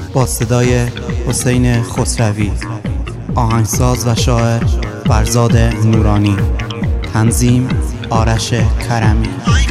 با صدای حسین خسروی، آهنگساز و شاعر فرزاد نورانی، تنظیم آرش کرمی.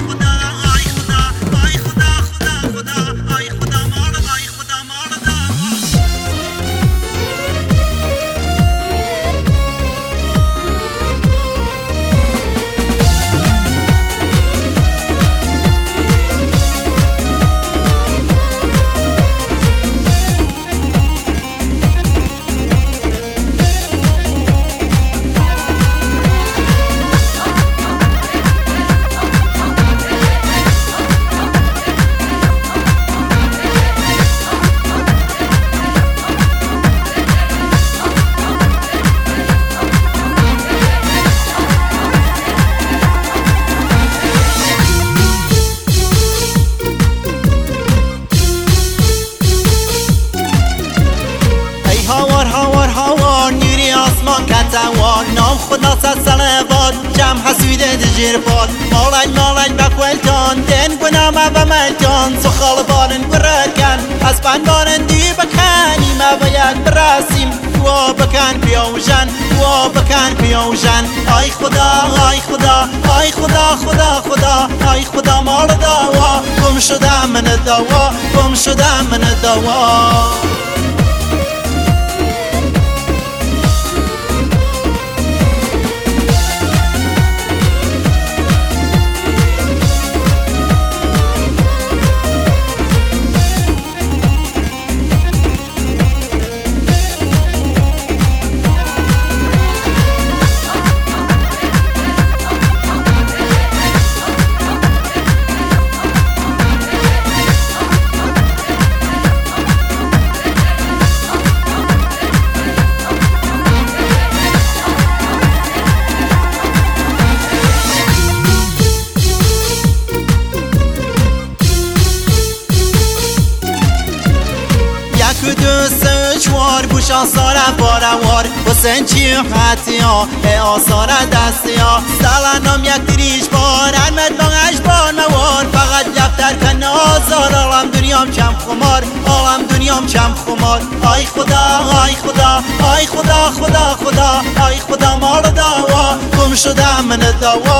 كتوان نام خدا سلوات جمع حسوده دجير باد مالن بقولتان دين قنام بملتان سخال بارن بركان اسبان بارن دي بكاني ما بيان براسيم و بكان بيوجان آی خدا آی خدا آی خدا خدا آی خدا مال دوا گم شدم من دوا دوستشوار بوش آثار باروار حسین چی حتیا آثار دستیا سلام یک دریش بار انمد بانش بار موار فقط دفتر کن آزار عالم دنیام کم خمار آی خدا آی خدا آی خدا آی خدا مال دوا گم شدم من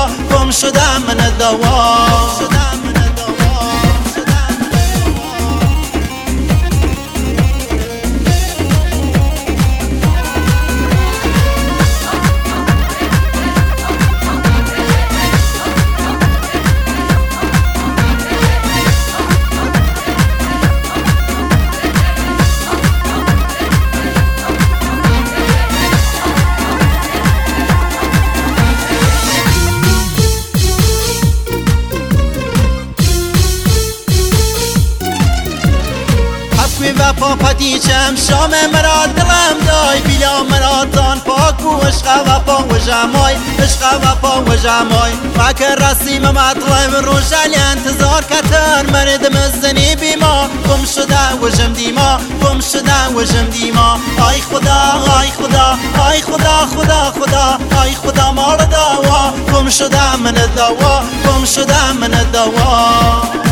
دوا و پاپتیچم شام مرا دلم دای بیلا مرا تان پاک و عشق و پا و جمای فکر رسیم مطلب روشن انتظار کتر مرد مزنی بیما گم شده و جم دیما آی خدا آی خدا آی خدا آی خدا مال دوا گم شده من دوا